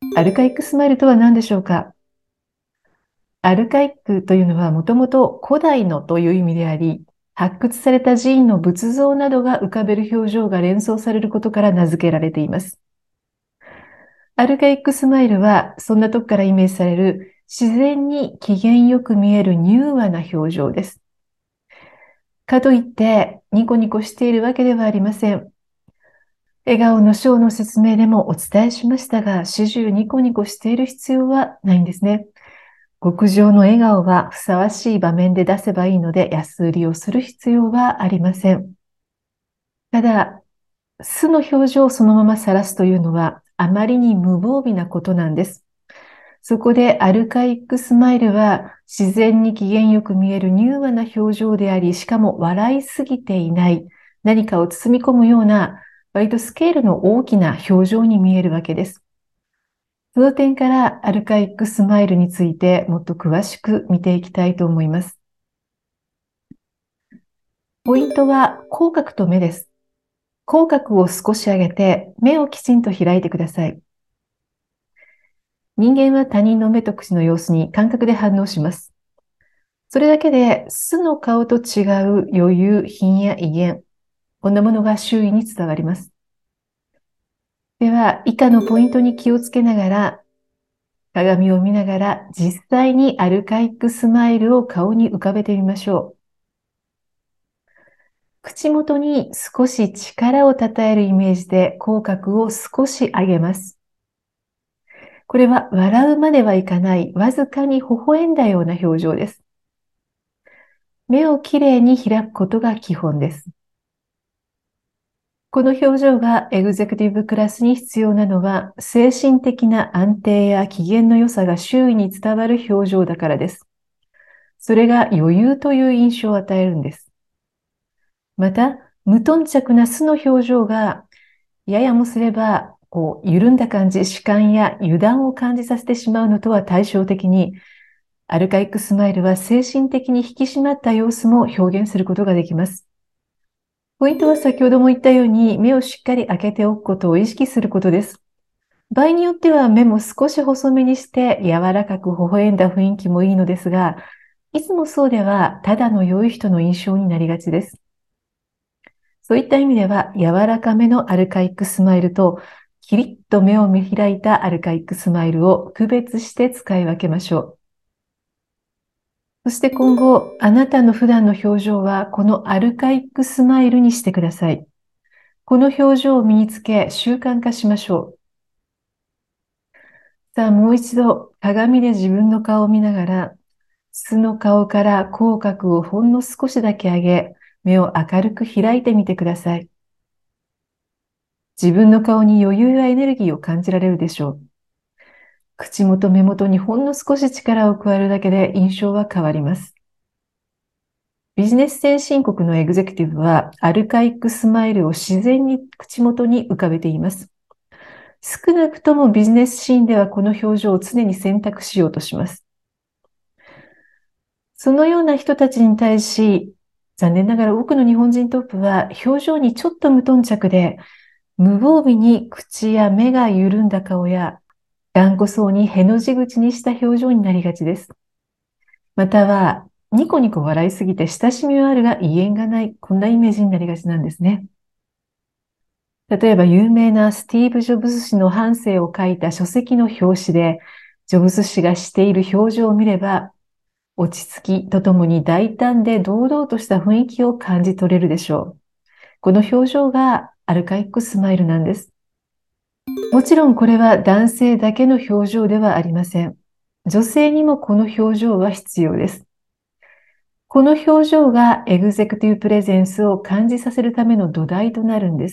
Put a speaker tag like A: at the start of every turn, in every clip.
A: アルカイックスマイルとは何でしょうか？アルカイックというのはもともと古代のという意味であり、発掘された寺院の仏像などが浮かべる表情が連想されることから名付けられています。アルカイックスマイルはそんなとこからイメージされる自然に機嫌よく見える柔和な表情です。かといってニコニコしているわけではありません。笑顔のショーの説明でもお伝えしましたが、始終ニコニコしている必要はないんですね。極上の笑顔はふさわしい場面で出せばいいので、安売りをする必要はありません。ただ、素の表情をそのまま晒すというのは、あまりに無防備なことなんです。そこでアルカイックスマイルは、自然に機嫌よく見える柔和な表情であり、しかも笑いすぎていない、何かを包み込むような、割とスケールの大きな表情に見えるわけです。その点からアルカイックスマイルについてもっと詳しく見ていきたいと思います。ポイントは口角と目です。口角を少し上げて目をきちんと開いてください。人間は他人の目と口の様子に感覚で反応します。それだけで素の顔と違う余裕、品や威厳、こんなものが周囲に伝わります。では、以下のポイントに気をつけながら、鏡を見ながら実際にアルカイックスマイルを顔に浮かべてみましょう。口元に少し力をたたえるイメージで口角を少し上げます。これは笑うまではいかない、わずかに微笑んだような表情です。目をきれいに開くことが基本です。この表情がエグゼクティブクラスに必要なのは、精神的な安定や機嫌の良さが周囲に伝わる表情だからです。それが余裕という印象を与えるんです。また、無頓着な素の表情がややもすれば、緩んだ感じ、主観や油断を感じさせてしまうのとは対照的に、アルカイックスマイルは精神的に引き締まった様子も表現することができます。ポイントは先ほども言ったように、目をしっかり開けておくことを意識することです。場合によっては目も少し細めにして柔らかく微笑んだ雰囲気もいいのですが、いつもそうではただの良い人の印象になりがちです。そういった意味では、柔らかめのアルカイックスマイルと、キリッと目を見開いたアルカイックスマイルを区別して使い分けましょう。そして今後、あなたの普段の表情はこのアルカイックスマイルにしてください。この表情を身につけ習慣化しましょう。さあ、もう一度鏡で自分の顔を見ながら、素の顔から口角をほんの少しだけ上げ、目を明るく開いてみてください。自分の顔に余裕やエネルギーを感じられるでしょう。口元、目元にほんの少し力を加えるだけで印象は変わります。ビジネス先進国のエグゼクティブはアルカイックスマイルを自然に口元に浮かべています。少なくともビジネスシーンではこの表情を常に選択しようとします。そのような人たちに対し、残念ながら多くの日本人トップは表情にちょっと無頓着で、無防備に口や目が緩んだ顔や頑固そうにへの字口にした表情になりがちです。または、ニコニコ笑いすぎて親しみはあるが威厳がない、こんなイメージになりがちなんですね。例えば、有名なスティーブ・ジョブズ氏の半生を書いた書籍の表紙で、ジョブズ氏がしている表情を見れば、落ち着きとともに大胆で堂々とした雰囲気を感じ取れるでしょう。この表情がアルカイックスマイルなんです。もちろんこれは男性だけの表情ではありません。女性にもこの表情は必要です。この表情がエグゼクティブプレゼンスを感じさせるための土台となるんです。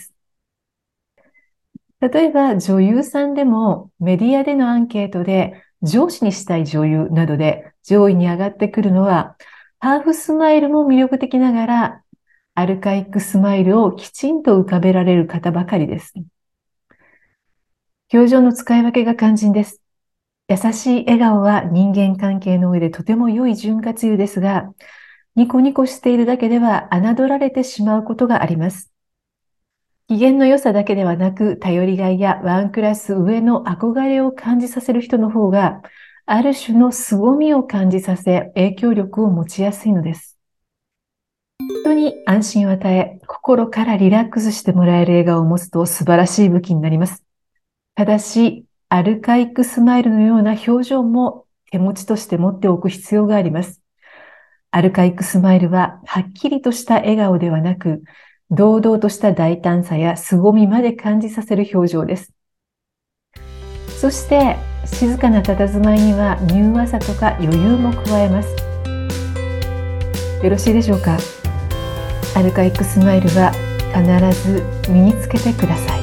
A: 例えば女優さんでもメディアでのアンケートで上司にしたい女優などで上位に上がってくるのはハーフスマイルも魅力的ながらアルカイックスマイルをきちんと浮かべられる方ばかりです。表情の使い分けが肝心です。優しい笑顔は人間関係の上でとても良い潤滑油ですが、ニコニコしているだけでは侮られてしまうことがあります。 機嫌の良さだけではなく、頼りがいやワンクラス上の憧れを感じさせる人の方が、ある種の凄みを感じさせ、影響力を持ちやすいのです。人に安心を与え、心からリラックスしてもらえる笑顔を持つと素晴らしい武器になります。ただし、アルカイックスマイルのような表情も手持ちとして持っておく必要があります。アルカイックスマイルは、はっきりとした笑顔ではなく、堂々とした大胆さや凄みまで感じさせる表情です。そして、静かな佇まいには柔和さとか余裕も加えます。よろしいでしょうか。アルカイックスマイルは必ず身につけてください。